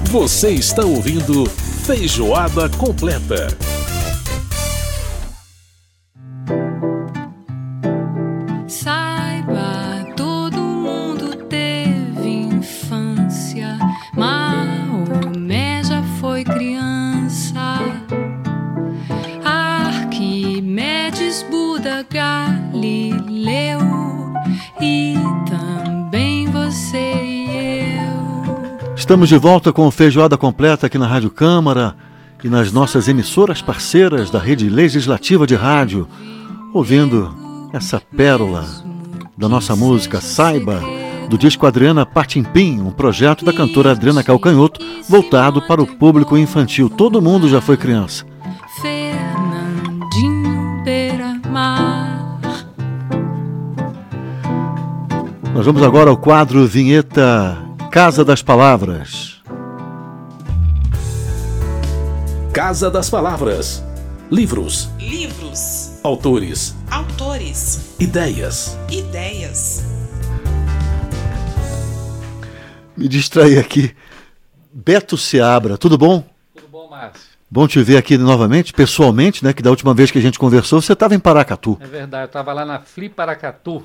Você está ouvindo Feijoada Completa. Saiba, todo mundo teve infância. Maomé já foi criança. Arquimedes, Buda, Galileu e também você e eu. Estamos de volta com o Feijoada Completa aqui na Rádio Câmara e nas nossas emissoras parceiras da Rede Legislativa de Rádio, ouvindo essa pérola da nossa música Saiba, do disco Adriana Patimpim, um projeto da cantora Adriana Calcanhoto, voltado para o público infantil. Todo mundo já foi criança. Fernandinho Beiramar. Nós vamos agora ao quadro Vinheta Casa das Palavras. Casa das Palavras. Livros. Autores. Ideias. Me distraí aqui. Beto Seabra, tudo bom? Tudo bom, Márcio? Bom te ver aqui novamente, pessoalmente, né? Que da última vez que a gente conversou, você estava em Paracatu. É verdade, eu estava lá na Fli Paracatu,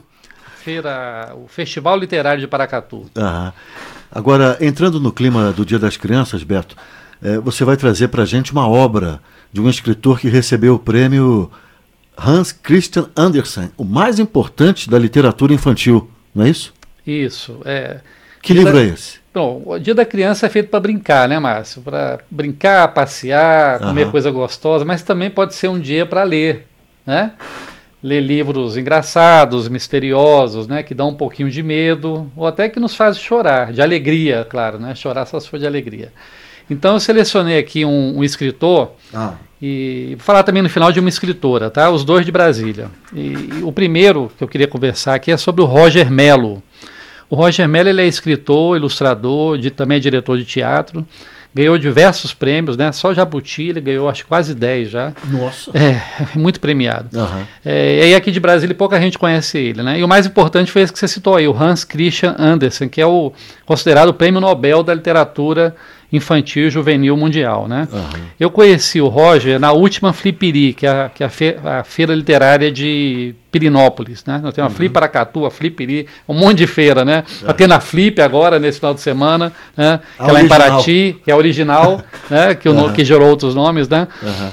o Festival Literário de Paracatu. Ah, agora, entrando no clima do Dia das Crianças, Beto, você vai trazer para a gente uma obra de um escritor que recebeu o prêmio Hans Christian Andersen, o mais importante da literatura infantil, não é isso? Isso. Que livro é esse? Bom, o Dia da Criança é feito para brincar, né, Márcio? Para brincar, passear, comer coisa gostosa, mas também pode ser um dia para ler, né? Ler livros engraçados, misteriosos, né, que dão um pouquinho de medo, ou até que nos fazem chorar, de alegria, claro, né? Chorar só se for de alegria. Então eu selecionei aqui um escritor, e vou falar também no final de uma escritora, tá? Os dois de Brasília. E o primeiro que eu queria conversar aqui é sobre o Roger Mello. O Roger Mello, ele é escritor, ilustrador, também é diretor de teatro, ganhou diversos prêmios, né? Só Jabuti ele ganhou acho quase 10 já. Nossa! Muito premiado. E aí aqui de Brasília pouca gente conhece ele, né? E o mais importante foi esse que você citou aí, o Hans Christian Andersen, que é considerado o prêmio Nobel da literatura infantil e juvenil mundial, né? Eu conheci o Roger na última Flipiri, que é a feira literária de Pirinópolis, né? Nós temos a Fli Paracatu, a Flipiri, um monte de feira, né? Tá tendo a Flip agora, nesse final de semana, né? Que é lá em Paraty, que é a original, né? Que gerou outros nomes, né?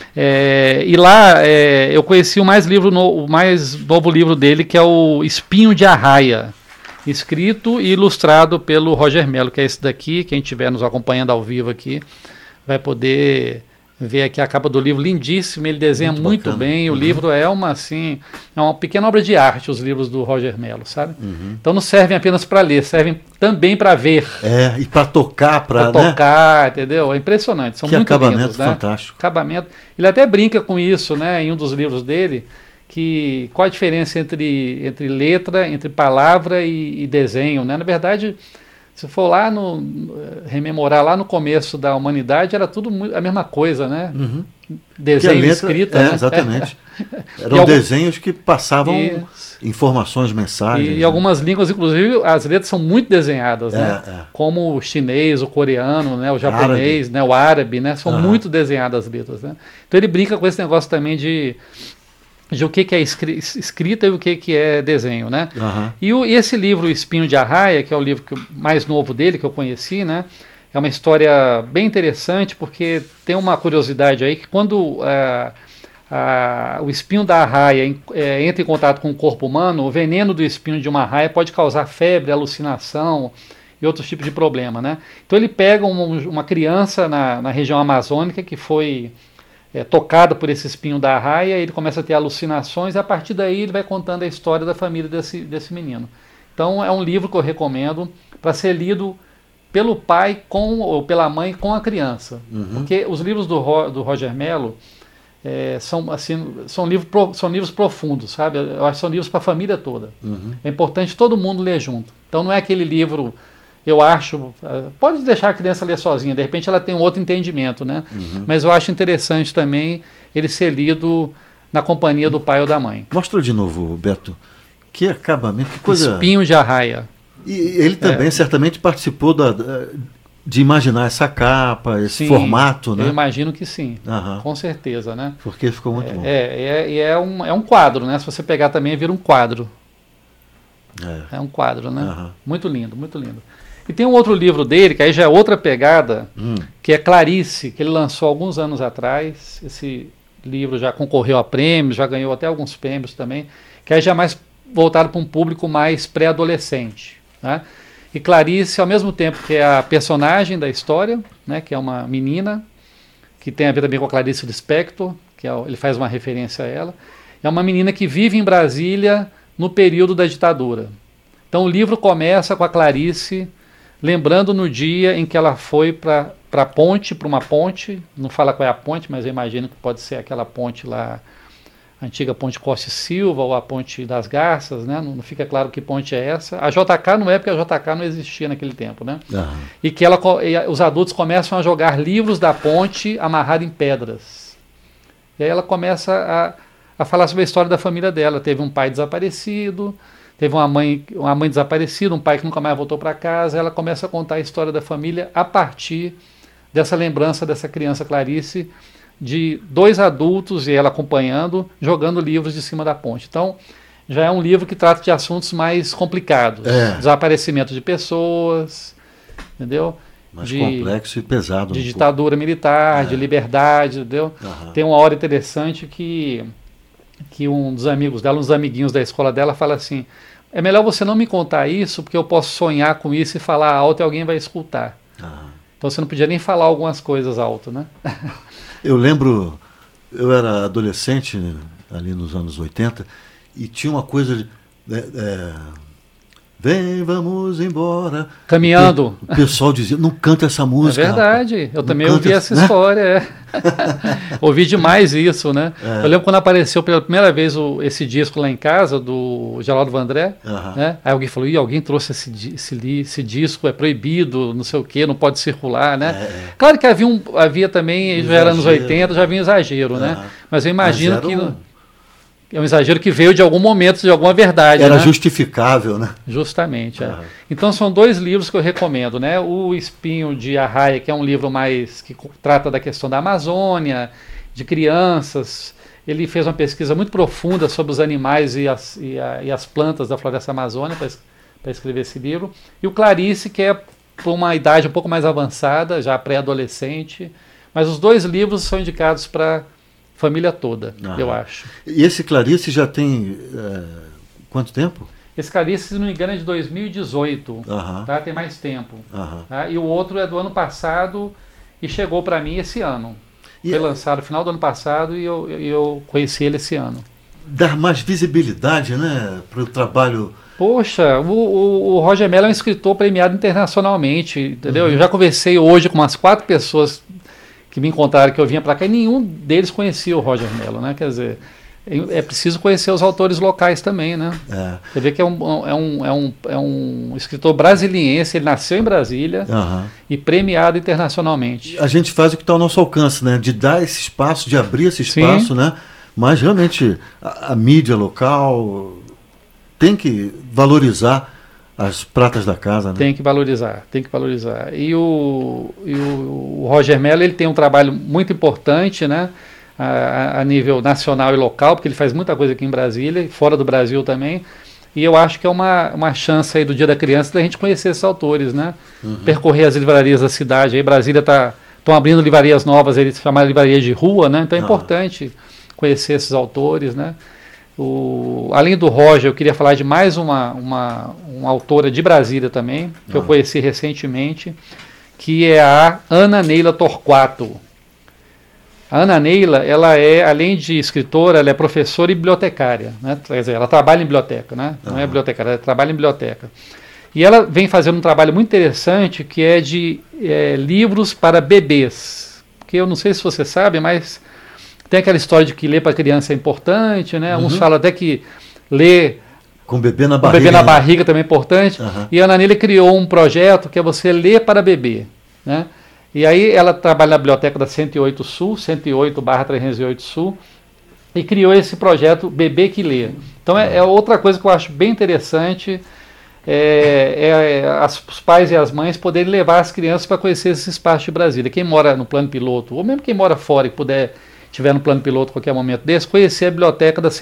E lá eu conheci o mais novo livro dele, que é o Espinho de Arraia, escrito e ilustrado pelo Roger Mello, que é esse daqui. Quem estiver nos acompanhando ao vivo aqui vai poder ver aqui a capa do livro, lindíssimo, ele desenha muito bem, o livro é uma pequena obra de arte, os livros do Roger Mello, sabe? Então não servem apenas para ler, servem também para ver. E para tocar, tocar, entendeu? É impressionante, são muito lindos, né? Acabamento fantástico. Ele até brinca com isso, né, em um dos livros dele, qual a diferença entre letra, entre palavra e desenho, né? Na verdade, se for lá rememorar lá no começo da humanidade, era tudo a mesma coisa, né? Desenho e escrita. Né? Exatamente. Eram desenhos que passavam informações, mensagens. E algumas línguas, inclusive, as letras são muito desenhadas, né? Como o chinês, o coreano, né? O japonês, né? O árabe, né? São muito desenhadas as letras, né? Então ele brinca com esse negócio também de o que é escrita e o que é desenho, né? E esse livro, Espinho de Arraia, que é o livro mais novo dele, que eu conheci, né? É uma história bem interessante, porque tem uma curiosidade aí, que quando o espinho da arraia entra em contato com o corpo humano, o veneno do espinho de uma arraia pode causar febre, alucinação e outros tipos de problema, né? Então ele pega uma criança na região amazônica que foi tocado por esse espinho da arraia, ele começa a ter alucinações, e a partir daí ele vai contando a história da família desse menino. Então é um livro que eu recomendo para ser lido pelo pai ou pela mãe com a criança, porque os livros do Roger Mello são livros profundos, sabe? Eu acho que são livros para a família toda. É importante todo mundo ler junto. Então não é aquele livro, eu acho, pode deixar a criança ler sozinha, de repente ela tem um outro entendimento, né? Mas eu acho interessante também ele ser lido na companhia do pai ou da mãe. Mostra de novo, Beto. Que acabamento, que coisa... Espinho de Arraia. E ele também certamente participou de imaginar essa capa, esse formato, né? Eu imagino que sim, com certeza, né? Porque ficou muito bom. É um quadro, né? Se você pegar também, vira um quadro. É um quadro, né? Muito lindo, muito lindo. E tem um outro livro dele, que aí já é outra pegada, que é Clarice, que ele lançou alguns anos atrás. Esse livro já concorreu a prêmios, já ganhou até alguns prêmios também, que aí já é mais voltado para um público mais pré-adolescente, né? E Clarice, ao mesmo tempo que é a personagem da história, né, que é uma menina, que tem a ver também com a Clarice Lispector, que ele faz uma referência a ela, é uma menina que vive em Brasília no período da ditadura. Então o livro começa com a Clarice lembrando no dia em que ela foi para uma ponte, não fala qual é a ponte, mas eu imagino que pode ser aquela ponte lá, a antiga ponte Costa e Silva ou a ponte das Garças, né? Não fica claro que ponte é essa. A JK não é, porque a JK não existia naquele tempo, né? E que os adultos começam a jogar livros da ponte amarrados em pedras. E aí ela começa a falar sobre a história da família dela. Teve um pai desaparecido, teve uma mãe desaparecida, um pai que nunca mais voltou para casa. Ela começa a contar a história da família a partir dessa lembrança dessa criança Clarice, de 2 adultos e ela acompanhando, jogando livros de cima da ponte. Então, já é um livro que trata de assuntos mais complicados. Desaparecimento de pessoas, entendeu? Mais complexo e pesado. De ditadura militar, de liberdade, entendeu? Tem uma hora interessante que um dos amigos dela, uns amiguinhos da escola dela, fala assim: é melhor você não me contar isso, porque eu posso sonhar com isso e falar alto e alguém vai escutar. Então você não podia nem falar algumas coisas alto, né? Eu lembro, eu era adolescente ali nos anos 80 e tinha uma coisa de vem, vamos embora. Caminhando. O pessoal dizia, não canta essa música. É verdade, rapaz. Eu também ouvi essa história. Ouvi demais isso, né? Eu lembro quando apareceu pela primeira vez esse disco lá em casa, do Geraldo Vandré, né? Aí alguém falou, alguém trouxe esse disco, é proibido, não sei o quê, não pode circular, né? Claro que havia também, já era anos 80, já havia um exagero, né? Mas eu imagino é um exagero que veio de algum momento, de alguma verdade. Era justificável, né? Justamente, Então são 2 livros que eu recomendo, né? O Espinho de Arraia, que é um livro mais que trata da questão da Amazônia, de crianças. Ele fez uma pesquisa muito profunda sobre os animais e as plantas da floresta amazônica para escrever esse livro. E o Clarice, que é para uma idade um pouco mais avançada, já pré-adolescente. Mas os 2 livros são indicados para família toda, eu acho. E esse Clarice já tem quanto tempo? Esse Clarice, se não me engano, é de 2018, tá? Tem mais tempo. Tá? E o outro é do ano passado e chegou para mim esse ano. Foi lançado no final do ano passado e eu conheci ele esse ano. Dar mais visibilidade, né, para o trabalho. Poxa, o Roger Mello é um escritor premiado internacionalmente, entendeu? Eu já conversei hoje com umas 4 pessoas que me encontraram que eu vinha para cá e nenhum deles conhecia o Roger Mello, né? Quer dizer, é preciso conhecer os autores locais também, né? Você vê que é um escritor brasiliense, ele nasceu em Brasília e premiado internacionalmente. A gente faz o que está ao nosso alcance, né? De dar esse espaço, de abrir esse espaço, né? Mas realmente a mídia local tem que valorizar as pratas da casa, né? Tem que valorizar. E o Roger Mello, ele tem um trabalho muito importante, né? A nível nacional e local, porque ele faz muita coisa aqui em Brasília, e fora do Brasil também. E eu acho que é uma chance aí do Dia da Criança da gente conhecer esses autores, né? Percorrer as livrarias da cidade. Aí Brasília estão abrindo livrarias novas, eles chamam de livrarias de rua, né? Então é importante conhecer esses autores, né? Além do Roger, eu queria falar de mais uma autora de Brasília também, que eu conheci recentemente, que é a Ana Neila Torquato. A Ana Neila, ela é, além de escritora, ela é professora e bibliotecária, né? Quer dizer, ela trabalha em biblioteca, né? Não é bibliotecária, ela trabalha em biblioteca. E ela vem fazendo um trabalho muito interessante, que é de livros para bebês. Porque eu não sei se você sabe, mas tem aquela história de que ler para criança é importante, né? Uns falam até que ler com bebê na barriga também é importante. E a Ana Neila criou um projeto que é você ler para bebê, né? E aí ela trabalha na biblioteca da 108 Sul, 108/308 Sul, e criou esse projeto Bebê que Lê. Então é outra coisa que eu acho bem interessante. os pais e as mães poderem levar as crianças para conhecer esse espaço de Brasília. Quem mora no plano piloto, ou mesmo quem mora fora e estiver no plano piloto a qualquer momento desse, conhecer a biblioteca da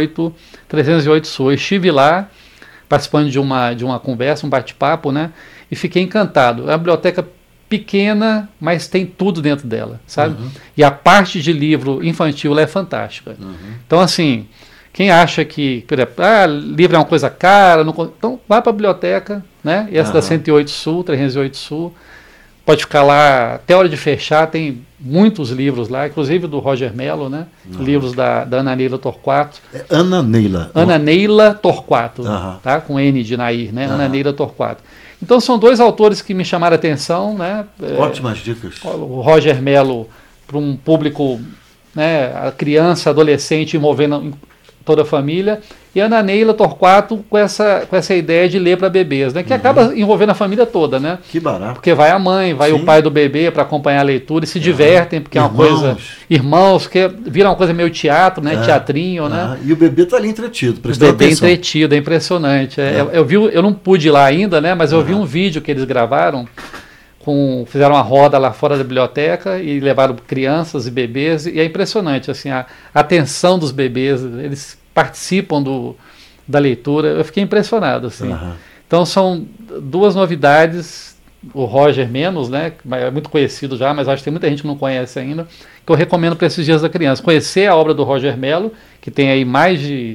308 Sul. Eu estive lá, participando de uma conversa, um bate-papo, né? E fiquei encantado. É uma biblioteca pequena, mas tem tudo dentro dela, sabe? E a parte de livro infantil é fantástica. Então, assim, quem acha que, por exemplo, livro é uma coisa cara, então vá para a biblioteca, né? E essa da 108 Sul, 308 Sul, pode ficar lá até a hora de fechar, tem muitos livros lá, inclusive do Roger Mello, né? Livros da Ana Neila Torquato. Ana Neila. Ana Neila Torquato, tá? Com N de Nair, né? Ana Neila Torquato. Então são dois autores que me chamaram a atenção, né? Ótimas dicas. O Roger Mello para um público, né? A criança, adolescente, envolvendo toda a família, e a Ana Neila Torquato com essa ideia de ler para bebês, né? Que acaba envolvendo a família toda, né? Que barato. Porque vai a mãe, vai o pai do bebê para acompanhar a leitura e se divertem, porque é uma coisa... Irmãos, que vira uma coisa meio teatro, né? Teatrinho, né? E o bebê está ali entretido, prestando atenção. O bebê entretido, é impressionante. Eu não pude ir lá ainda, né? Mas eu vi um vídeo que eles gravaram, fizeram uma roda lá fora da biblioteca e levaram crianças e bebês, e é impressionante, assim, a atenção dos bebês, eles participam da leitura, eu fiquei impressionado, assim. Então são duas novidades, o Roger menos, né, é muito conhecido já, mas acho que tem muita gente que não conhece ainda, que eu recomendo para esses dias da criança, conhecer a obra do Roger Mello, que tem aí mais de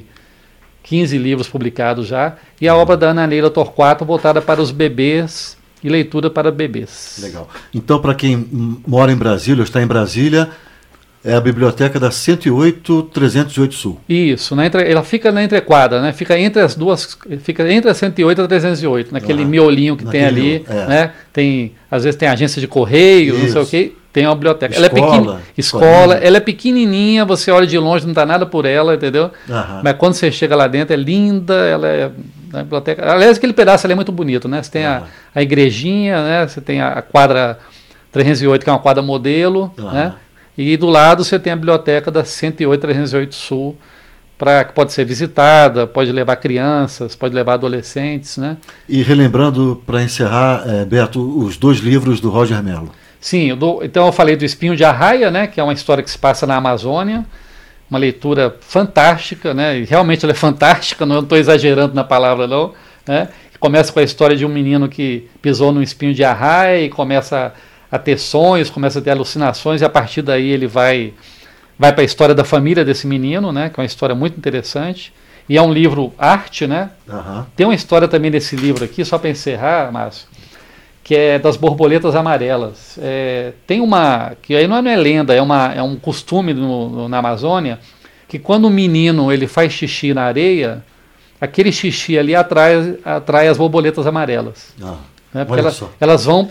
15 livros publicados já, e a obra da Ana Neila Torquato voltada para os bebês, e leitura para bebês. Legal. Então, para quem mora em Brasília, ou está em Brasília, é a biblioteca da 108 308 Sul. Isso, ela fica na entrequadra, né? Fica entre as duas, fica entre a 108 e a 308, naquele miolinho que tem ali, né? Às vezes tem agência de correio, não sei o quê, tem uma biblioteca. Escola, ela é pequenininha, você olha de longe, não dá nada por ela, entendeu? Mas quando você chega lá dentro, é linda, ela é a biblioteca. Aliás, aquele pedaço ali é muito bonito, né? Você tem a igrejinha, né? Você tem a quadra 308, que é uma quadra modelo, né? E do lado você tem a biblioteca da 108 308 Sul, que pode ser visitada, pode levar crianças, pode levar adolescentes, né? E relembrando, para encerrar, Beto, os dois livros do Roger Mello. Sim, então eu falei do Espinho de Arraia, né? Que é uma história que se passa na Amazônia, uma leitura fantástica, né? E realmente ela é fantástica, não estou exagerando na palavra não, né? Começa com a história de um menino que pisou num espinho de arraia e começa a ter sonhos, começa a ter alucinações, e a partir daí ele vai para a história da família desse menino, né? Que é uma história muito interessante, e é um livro arte, né? Tem uma história também desse livro aqui, só para encerrar, Márcio, que é das borboletas amarelas. Tem uma, que aí não é lenda, é um costume na Amazônia, que quando o menino ele faz xixi na areia, aquele xixi ali atrai as borboletas amarelas. Né? Porque elas vão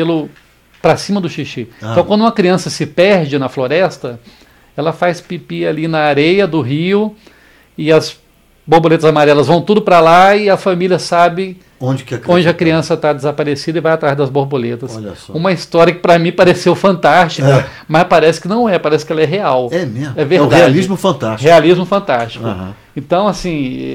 para cima do xixi. Então quando uma criança se perde na floresta, ela faz pipi ali na areia do rio, e as borboletas amarelas vão tudo para lá, e a família sabe onde a criança está desaparecida e vai atrás das borboletas. Uma história que para mim pareceu fantástica, mas parece que não é, parece que ela é real. É mesmo? É verdade. É o realismo fantástico. Realismo fantástico. Então, assim,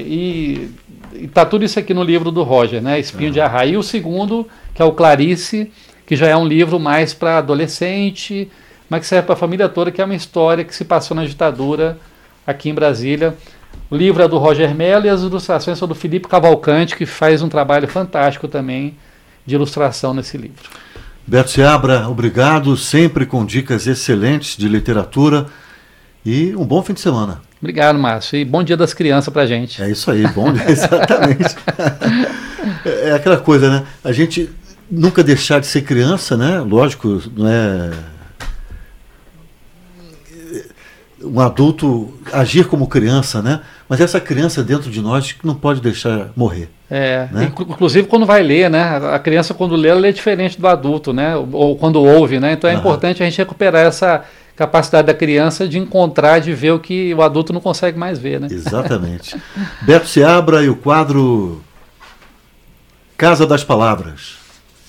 e tá tudo isso aqui no livro do Roger, né? Espinho de Arraia. E o segundo, que é o Clarice, que já é um livro mais para adolescente, mas que serve para a família toda, que é uma história que se passou na ditadura aqui em Brasília. O livro é do Roger Mello e as ilustrações são do Felipe Cavalcante, que faz um trabalho fantástico também de ilustração nesse livro. Beto Seabra, obrigado, sempre com dicas excelentes de literatura, e um bom fim de semana. Obrigado, Márcio, e bom dia das crianças pra gente. É isso aí, bom dia, exatamente. É aquela coisa, né? A gente nunca deixar de ser criança, né? Lógico, não é um adulto agir como criança, né? Mas essa criança dentro de nós não pode deixar morrer. Né? Inclusive quando vai ler, né? A criança quando lê, ela é diferente do adulto, né? Ou quando ouve, né? Então é importante a gente recuperar essa capacidade da criança de encontrar, de ver o que o adulto não consegue mais ver, né? Exatamente. Beto Seabra e o quadro Casa das Palavras.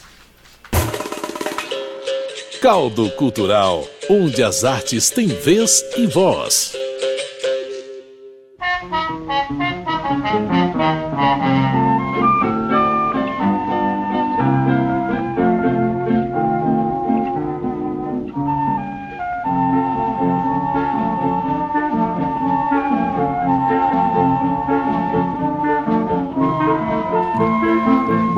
Caldo Cultural, onde as artes têm vez e voz.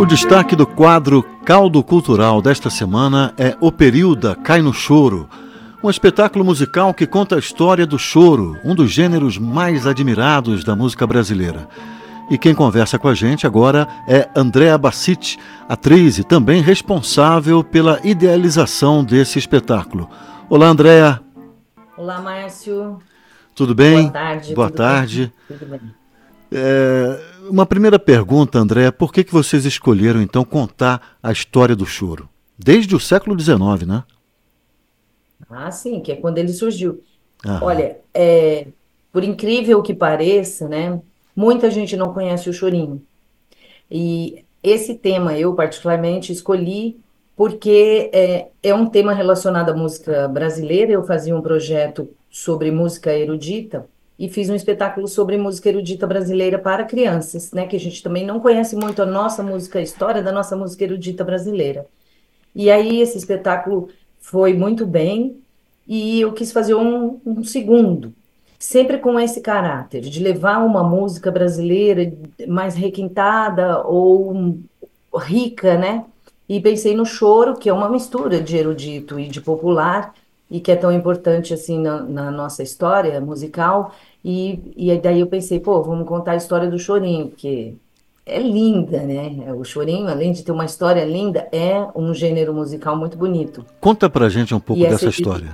destaque do quadro Caldo Cultural desta semana é Operilda Cai no Choro, um espetáculo musical que conta a história do choro, um dos gêneros mais admirados da música brasileira. E quem conversa com a gente agora é Andréa Bassiti, atriz e também responsável pela idealização desse espetáculo. Olá, Andréa. Olá, Márcio. Tudo bem? Boa tarde. Boa tarde. Tudo bem. Uma primeira pergunta, Andréa, por que vocês escolheram então contar a história do choro? Desde o século XIX, né? Ah, sim, que é quando ele surgiu. Aham. Olha, por incrível que pareça, né, muita gente não conhece o chorinho. E esse tema eu particularmente escolhi porque é um tema relacionado à música brasileira. Eu fazia um projeto sobre música erudita e fiz um espetáculo sobre música erudita brasileira para crianças, né, que a gente também não conhece muito a nossa música, a história da nossa música erudita brasileira. E aí esse espetáculo foi muito bem e eu quis fazer um segundo, sempre com esse caráter de levar uma música brasileira mais requintada ou rica, né? E pensei no choro, que é uma mistura de erudito e de popular, e que é tão importante assim na nossa história musical. E daí eu pensei, pô, vamos contar a história do chorinho, porque é linda, né? O chorinho, além de ter uma história linda, é um gênero musical muito bonito. Conta pra gente um pouco E dessa história.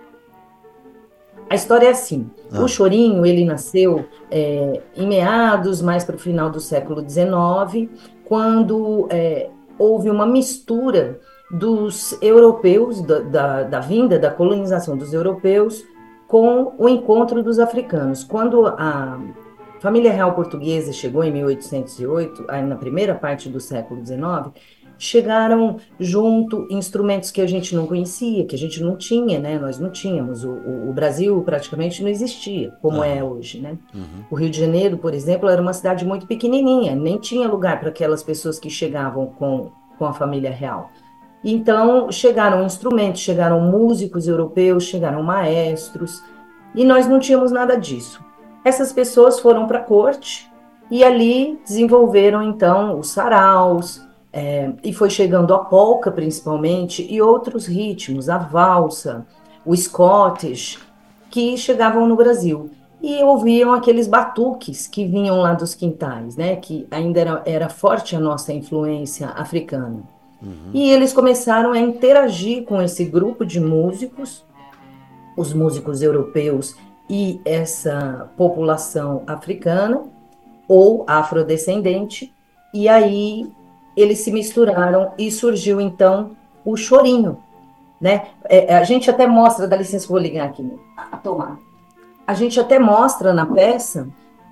A história é assim, o chorinho, ele nasceu em meados, mais para o final do século XIX, quando houve uma mistura dos europeus, da vinda, da colonização dos europeus, com o encontro dos africanos. Quando a família real portuguesa chegou em 1808, aí na primeira parte do século XIX, chegaram junto instrumentos que a gente não conhecia, que a gente não tinha, né? Nós não tínhamos. O Brasil praticamente não existia, como é hoje, né? O Rio de Janeiro, por exemplo, era uma cidade muito pequenininha, nem tinha lugar para aquelas pessoas que chegavam com a família real. Então, chegaram instrumentos, chegaram músicos europeus, chegaram maestros, e nós não tínhamos nada disso. Essas pessoas foram para a corte e ali desenvolveram, então, os saraus, e foi chegando a polca, principalmente, e outros ritmos, a valsa, o Scottish, que chegavam no Brasil. E ouviam aqueles batuques que vinham lá dos quintais, né? Que ainda era forte a nossa influência africana. E eles começaram a interagir com esse grupo de músicos, os músicos europeus e essa população africana, ou afrodescendente, e aí eles se misturaram e surgiu, então, o chorinho, né? A gente até mostra, dá licença que eu vou ligar aqui, tomar. A gente até mostra na peça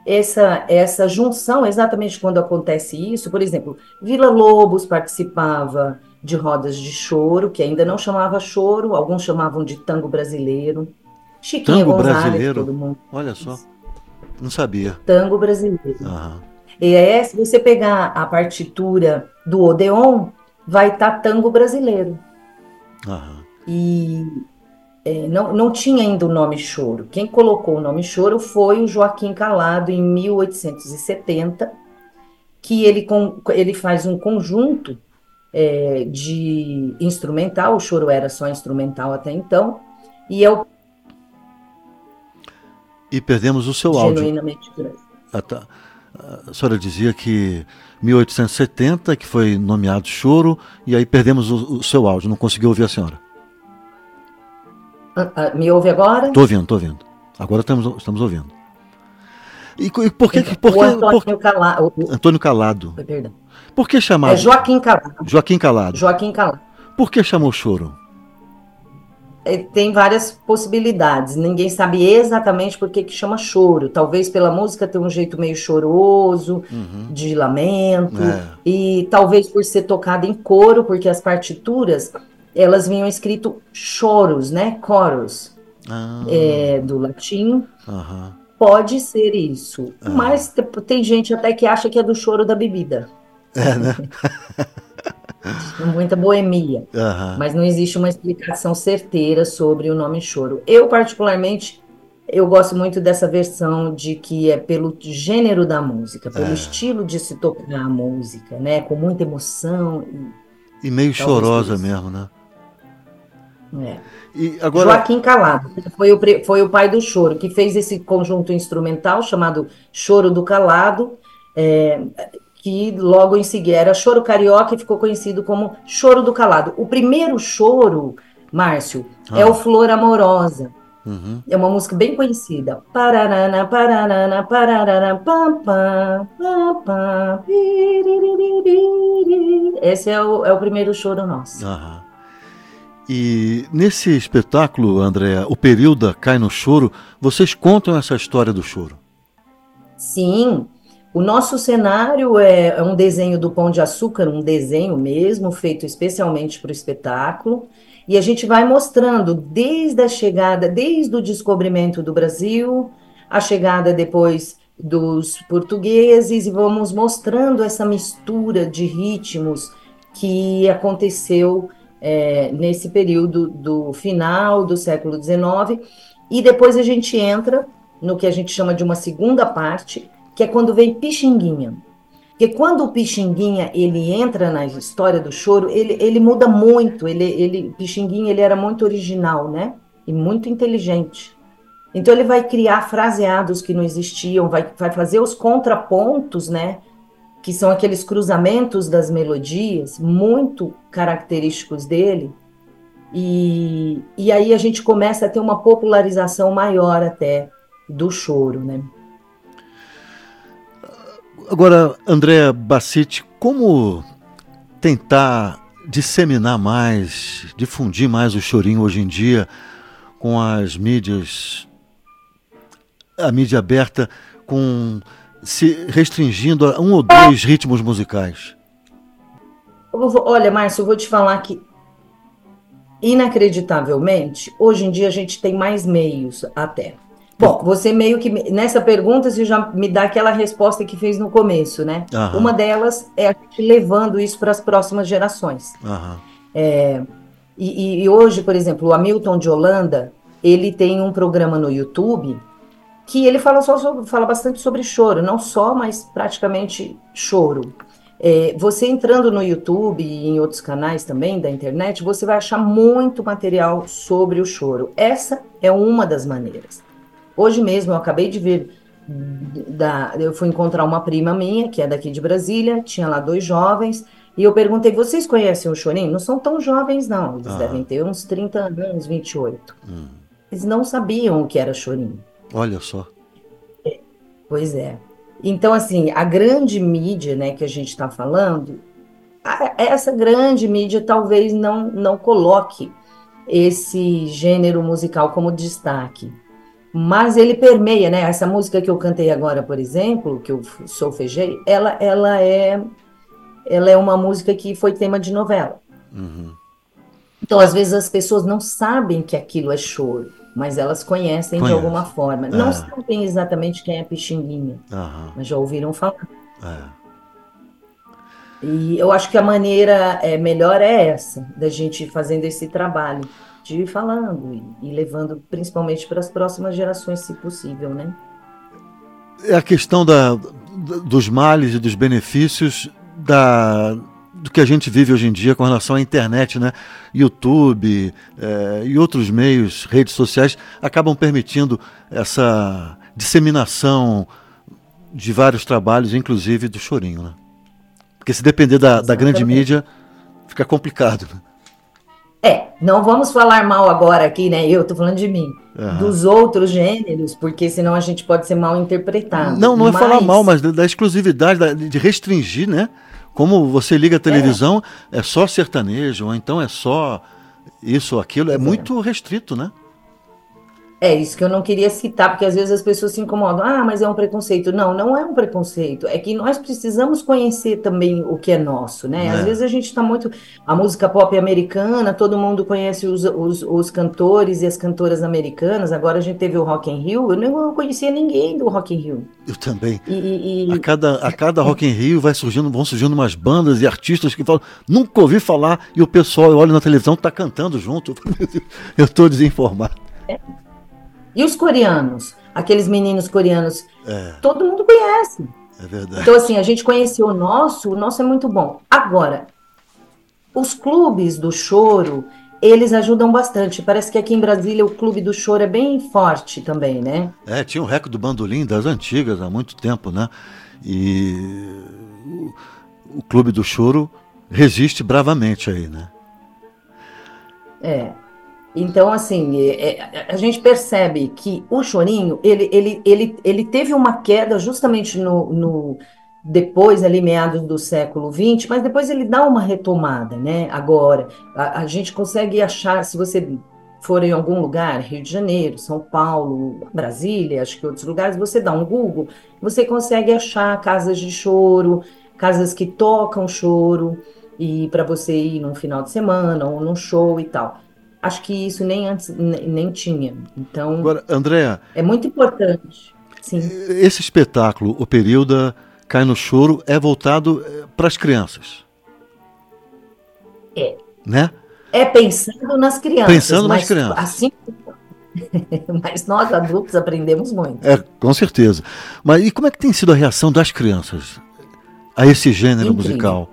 essa junção, exatamente quando acontece isso. Por exemplo, Vila Lobos participava de rodas de choro, que ainda não chamava choro, alguns chamavam de tango brasileiro. Chiquinha Tango Gonzalez, brasileiro? todo mundo. Olha só, não sabia. Tango brasileiro. Aham. E se você pegar a partitura do Odeon, vai estar tango brasileiro. Aham. E não tinha ainda o nome choro. Quem colocou o nome choro foi o Joaquim Calado, em 1870, que ele faz um conjunto de instrumental. O choro era só instrumental até então, E perdemos o seu áudio. genuinamente grande. A senhora dizia que 1870, que foi nomeado choro, e aí perdemos o seu áudio, não consegui ouvir a senhora. Me ouve agora? Estou ouvindo. Agora estamos ouvindo. E por que... Antônio Calado. Perdão. Por que chamar... Joaquim Calado. Joaquim Calado. Joaquim Calado. Por que chamou choro? Tem várias possibilidades. Ninguém sabe exatamente por que chama choro. Talvez pela música ter um jeito meio choroso, de lamento, e talvez por ser tocada em coro, porque as partituras, elas vinham escrito choros, né? Choros, do latim. Pode ser isso. Mas tem gente até que acha que é do choro da bebida. Né? Muita boemia, mas não existe uma explicação certeira sobre o nome choro. Eu, particularmente, eu gosto muito dessa versão de que é pelo gênero da música, pelo estilo de se tocar a música, né? Com muita emoção. E meio chorosa mesmo, né? E agora... Joaquim Calado foi o pai do choro, que fez esse conjunto instrumental chamado Choro do Calado, que logo em seguida era Choro Carioca e ficou conhecido como Choro do Calado. O primeiro choro, Márcio, é o Flor Amorosa. Uhum. É uma música bem conhecida. Pararana, pararana, pararana, pam, pam, pam, pam, esse é o primeiro choro nosso. Uhum. E nesse espetáculo, Andréa, o Perilda Cai no Choro, vocês contam essa história do choro? Sim. O nosso cenário é um desenho do Pão de Açúcar, um desenho mesmo, feito especialmente para o espetáculo. E a gente vai mostrando desde a chegada, desde o descobrimento do Brasil, a chegada depois dos portugueses, e vamos mostrando essa mistura de ritmos que aconteceu nesse período do final do século XIX. E depois a gente entra no que a gente chama de uma segunda parte, que é quando vem Pixinguinha. Porque quando o Pixinguinha ele entra na história do choro, ele muda muito. Pixinguinha ele era muito original, né? E muito inteligente. Então ele vai criar fraseados que não existiam, vai fazer os contrapontos, né? Que são aqueles cruzamentos das melodias, muito característicos dele. E aí a gente começa a ter uma popularização maior até do choro, né? Agora, Andréa Bassiti, como tentar disseminar mais, difundir mais o chorinho hoje em dia com as mídias, a mídia aberta, se restringindo a um ou dois ritmos musicais? Olha, Márcio, eu vou te falar que, inacreditavelmente, hoje em dia a gente tem mais meios até. Bom, você meio que, nessa pergunta, você já me dá aquela resposta que fez no começo, né? Aham. Uma delas é a gente levando isso para as próximas gerações. E hoje, por exemplo, o Hamilton de Holanda, ele tem um programa no YouTube que ele fala bastante sobre choro, não só, mas praticamente choro. Você entrando no YouTube e em outros canais também da internet, você vai achar muito material sobre o choro. Essa é uma das maneiras. Hoje mesmo eu acabei de ver, eu fui encontrar uma prima minha, que é daqui de Brasília, tinha lá 2 jovens, e eu perguntei, vocês conhecem o chorinho? Não são tão jovens não, eles devem ter uns 30 anos, 28. Eles não sabiam o que era chorinho. Olha só. Pois é. Então, assim, a grande mídia, né, que a gente está falando, essa grande mídia talvez não coloque esse gênero musical como destaque. Mas ele permeia, né? Essa música que eu cantei agora, por exemplo, que eu solfejei, ela é uma música que foi tema de novela. Uhum. Então, às vezes, as pessoas não sabem que aquilo é choro, mas elas conhecem de alguma forma. Não sabem exatamente quem é Pixinguinha, mas já ouviram falar. E eu acho que a maneira melhor é essa, da gente fazendo esse trabalho, de ir falando e levando principalmente para as próximas gerações, se possível, né? É a questão dos males e dos benefícios do que a gente vive hoje em dia com relação à internet, né? YouTube e outros meios, redes sociais, acabam permitindo essa disseminação de vários trabalhos, inclusive do chorinho, né? Porque se depender da grande mídia, fica complicado, né? Não vamos falar mal agora aqui, né? Eu tô falando de mim, dos outros gêneros, porque senão a gente pode ser mal interpretado. Não é falar mal, mas da exclusividade, de restringir, né? Como você liga a televisão, é só sertanejo, ou então é só isso ou aquilo, é muito restrito, né? É isso que eu não queria citar, porque às vezes as pessoas se incomodam. Mas é um preconceito. Não é um preconceito. É que nós precisamos conhecer também o que é nosso, né? Às vezes a gente está muito... A música pop americana, todo mundo conhece os cantores e as cantoras americanas. Agora a gente teve o Rock in Rio. Eu não conhecia ninguém do Rock in Rio. Eu também. A cada Rock in Rio vão surgindo umas bandas e artistas que falam, nunca ouvi falar, e o pessoal olha na televisão, está cantando junto. Eu estou desinformado. E os coreanos? Aqueles meninos coreanos, todo mundo conhece. É verdade. Então, assim, a gente conheceu o nosso é muito bom. Agora, os clubes do choro, eles ajudam bastante. Parece que aqui em Brasília o clube do choro é bem forte também, né? Tinha um recorde do bandolim das antigas, há muito tempo, né? E o clube do choro resiste bravamente aí, né? Então, assim, a gente percebe que o chorinho, ele teve uma queda justamente depois, ali, meados do século XX, mas depois ele dá uma retomada, né? Agora, a gente consegue achar, se você for em algum lugar, Rio de Janeiro, São Paulo, Brasília, acho que outros lugares, você dá um Google, você consegue achar casas de choro, casas que tocam choro, e para você ir num final de semana ou num show e tal. Acho que isso nem antes nem tinha. Então, agora, Andréa, é muito importante. Sim. Esse espetáculo, O Período Cai no Choro, é voltado para as crianças. Né? É pensando nas crianças. Pensando nas crianças. Assim, mas nós adultos aprendemos muito. Com certeza. Mas e como é que tem sido a reação das crianças a esse gênero musical?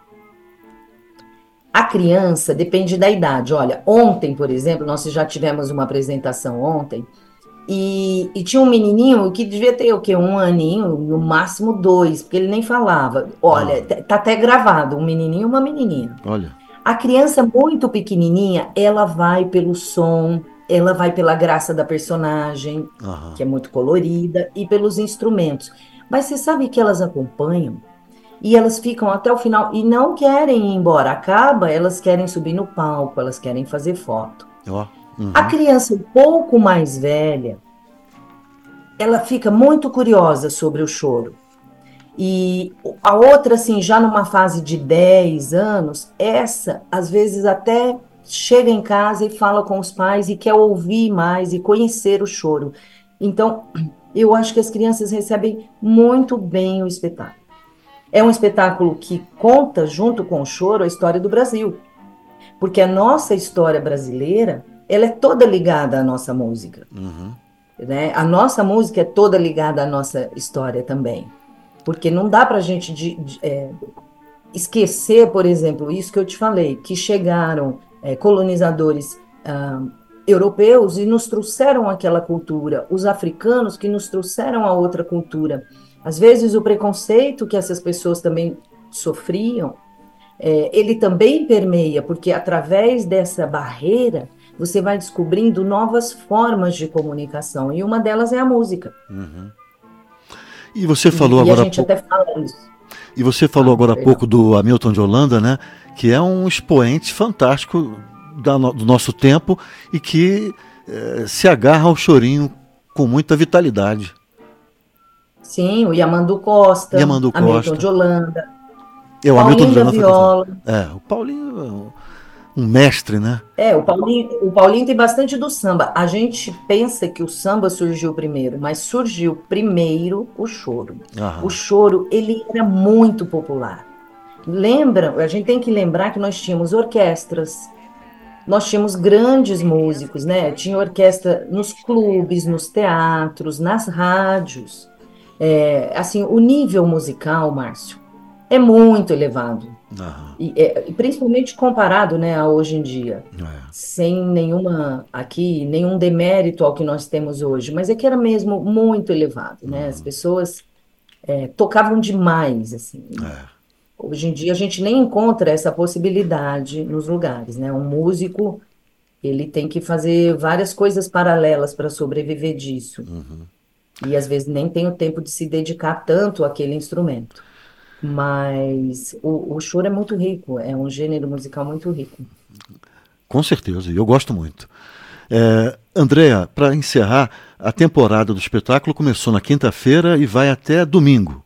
A criança depende da idade. Olha, ontem, por exemplo, nós já tivemos uma apresentação ontem, e tinha um menininho que devia ter o quê? 1 aninho, no máximo 2, porque ele nem falava. Olha, tá até gravado, um menininho e uma menininha. Olha. A criança muito pequenininha, ela vai pelo som, ela vai pela graça da personagem, que é muito colorida, e pelos instrumentos. Mas você sabe que elas acompanham? E elas ficam até o final e não querem ir embora. Acaba, elas querem subir no palco, elas querem fazer foto. A criança um pouco mais velha, ela fica muito curiosa sobre o choro. E a outra, assim, já numa fase de 10 anos, essa, às vezes, até chega em casa e fala com os pais e quer ouvir mais e conhecer o choro. Então, eu acho que as crianças recebem muito bem o espetáculo. É um espetáculo que conta, junto com o choro, a história do Brasil. Porque a nossa história brasileira, ela é toda ligada à nossa música. Né? A nossa música é toda ligada à nossa história também. Porque não dá para a gente esquecer, por exemplo, isso que eu te falei, que chegaram colonizadores europeus e nos trouxeram aquela cultura, os africanos que nos trouxeram a outra cultura. Às vezes o preconceito que essas pessoas também sofriam, ele também permeia, porque através dessa barreira você vai descobrindo novas formas de comunicação, e uma delas é a música. E você falou agora a gente até fala isso. E você falou agora há pouco do Hamilton de Holanda, né? Que é um expoente fantástico do nosso tempo e que se agarra ao chorinho com muita vitalidade. Sim, o Yamandu Costa, Hamilton de Holanda, o Hamilton de Holanda viola. O Paulinho um mestre, né? O Paulinho tem bastante do samba. A gente pensa que o samba surgiu primeiro, mas surgiu primeiro o choro. O choro, ele era muito popular. A gente tem que lembrar que nós tínhamos orquestras, nós tínhamos grandes músicos, né? Tinha orquestra nos clubes, nos teatros, nas rádios. Assim, o nível musical, Márcio, é muito elevado. E principalmente comparado, né, a hoje em dia, sem nenhum demérito ao que nós temos hoje, mas é que era mesmo muito elevado, né? As pessoas tocavam demais, assim. Hoje em dia a gente nem encontra essa possibilidade nos lugares, né? Um músico, ele tem que fazer várias coisas paralelas para sobreviver disso. E às vezes nem tem o tempo de se dedicar tanto àquele instrumento. Mas o choro é muito rico, é um gênero musical muito rico. Com certeza, e eu gosto muito. Andréa, para encerrar, a temporada do espetáculo começou na quinta-feira e vai até domingo.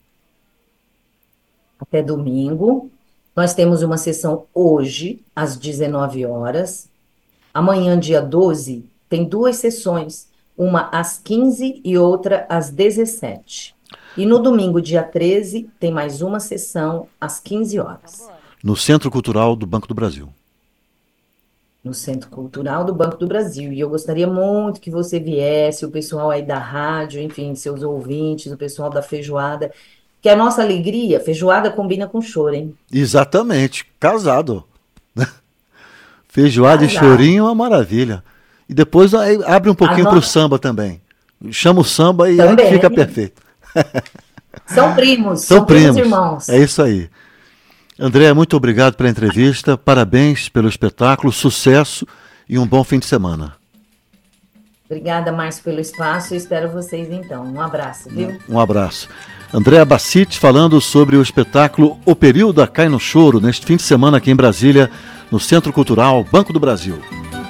Até domingo. Nós temos uma sessão hoje, às 19 horas. Amanhã, dia 12, tem 2 sessões, uma às 15 e outra às 17. E no domingo, dia 13, tem mais uma sessão às 15 horas. No Centro Cultural do Banco do Brasil. no Centro Cultural do Banco do Brasil. E eu gostaria muito que você viesse, o pessoal aí da rádio, enfim, seus ouvintes, o pessoal da feijoada, que a nossa alegria, feijoada combina com choro, hein? Exatamente, casado. Feijoada e chorinho é uma maravilha. E depois abre um pouquinho para o samba também. Chama o samba e aí fica perfeito. São primos, são primos irmãos. É isso aí. André, muito obrigado pela entrevista, parabéns pelo espetáculo, sucesso e um bom fim de semana. Obrigada, Márcio, pelo espaço, eu espero vocês então. Um abraço, viu? Um abraço. André Bacite falando sobre o espetáculo O Período Cai no Choro, neste fim de semana aqui em Brasília, no Centro Cultural Banco do Brasil.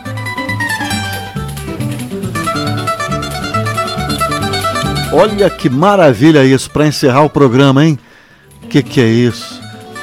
Olha que maravilha isso, para encerrar o programa, hein? Que é isso?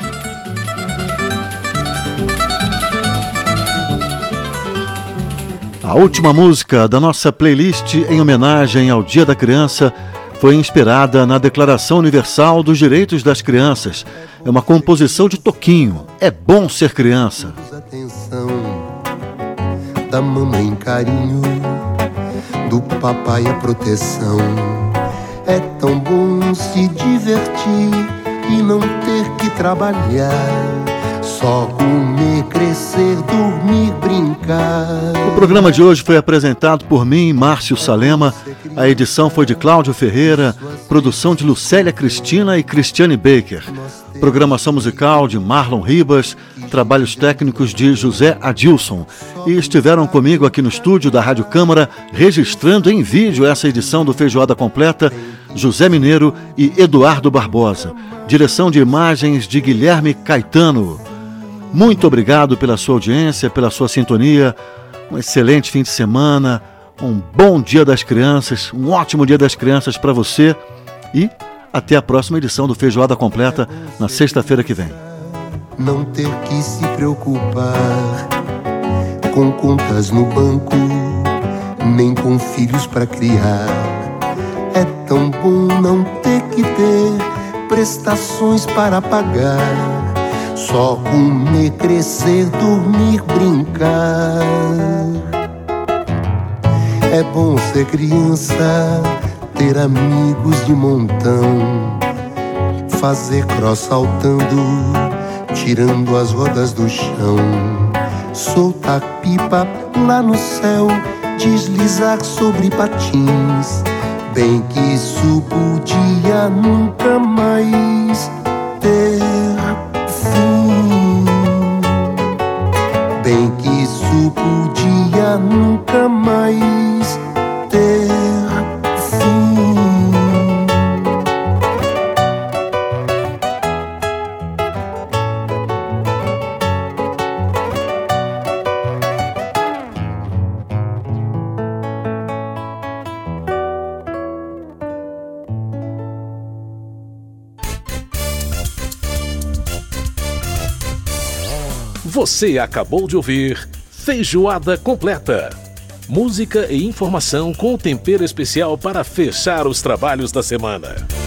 A última música da nossa playlist em homenagem ao Dia da Criança foi inspirada na Declaração Universal dos Direitos das Crianças. É uma composição de Toquinho. É bom ser criança. Atenção da mamãe, carinho, do papai, a proteção. É tão bom se divertir e não ter que trabalhar. Só comer, crescer, dormir, brincar. O programa de hoje foi apresentado por mim, Márcio Salema. A edição foi de Cláudio Ferreira, produção de Lucélia Cristina e Cristiane Baker. Programação musical de Marlon Ribas, trabalhos técnicos de José Adilson. E estiveram comigo aqui no estúdio da Rádio Câmara, registrando em vídeo essa edição do Feijoada Completa, José Mineiro e Eduardo Barbosa. Direção de imagens de Guilherme Caetano. Muito obrigado pela sua audiência, pela sua sintonia. Um excelente fim de semana, um bom Dia das Crianças, um ótimo Dia das Crianças para você e até a próxima edição do Feijoada Completa na sexta-feira que vem. Não ter que se preocupar com contas no banco, nem com filhos para criar. É tão bom não ter que ter prestações para pagar. Só comer, crescer, dormir, brincar. É bom ser criança, ter amigos de montão, fazer cross saltando, tirando as rodas do chão, soltar pipa lá no céu, deslizar sobre patins. Bem que isso podia nunca mais ter fim. Bem que isso podia nunca mais ter fim. Você acabou de ouvir Feijoada Completa. Música e informação com tempero especial para fechar os trabalhos da semana.